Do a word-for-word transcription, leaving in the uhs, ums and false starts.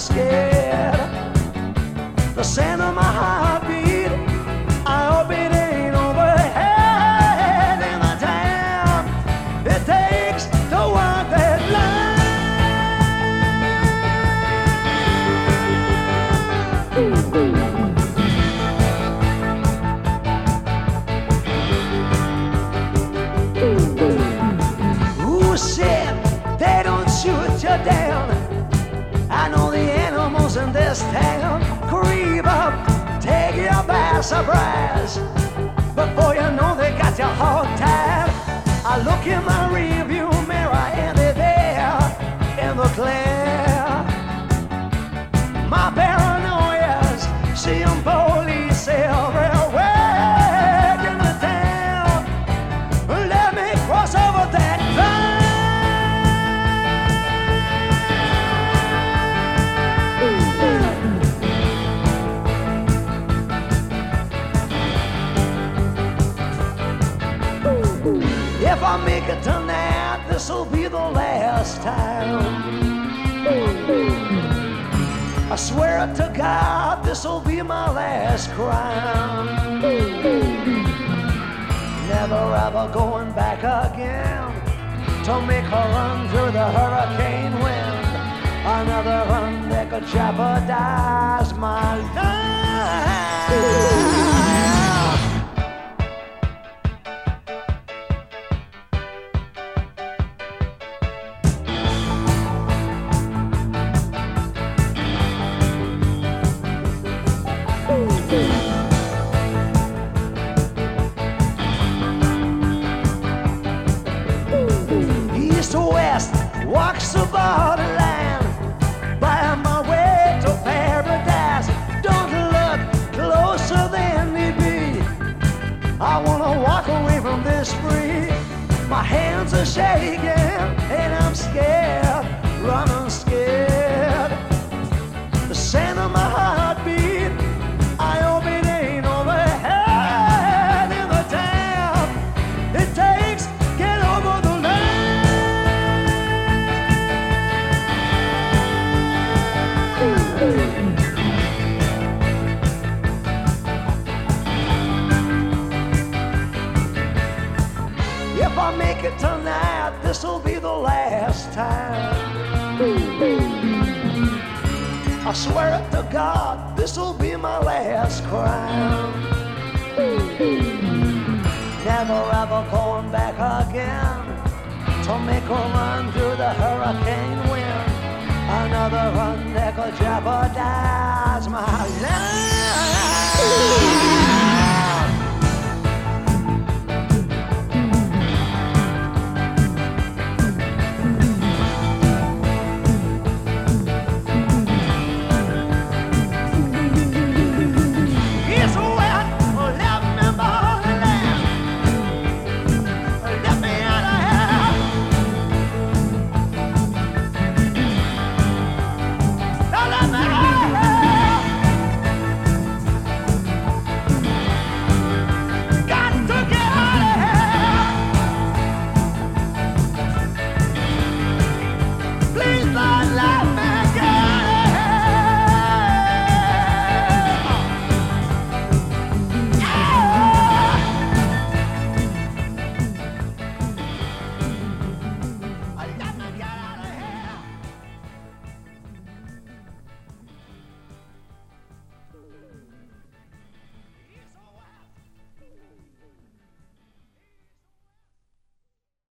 scared. The sound of my heartbeat, I hope it ain't overhead. In the time it takes to walk that line. Who said they don't shoot you down? I know the animals in this town creep up, take you by surprise. Before you know they got you hog tied. I look in my rearview mirror and they're there in the glare. My paranoia's seeing police everywhere in the town. Let me cross over that line. If I make it tonight, this'll be the last time. I swear it to God, this'll be my last crime. Never ever going back again to make a run through the hurricane wind. Another run that could jeopardize my life. East to west walks the borderline, by my way to paradise. Don't look closer than need be. I wanna walk away from this free. My hands are shaking and I'm scared, running scared. The sound of my heartbeat, I hope it ain't overhead. In the town it takes, get over the line. If I make it tonight, this'll be the last time. I swear it to God, this'll be my last crime. Never ever going back again to make a run through the hurricane wind. Another run that could jeopardize my life. Please, Lord, love.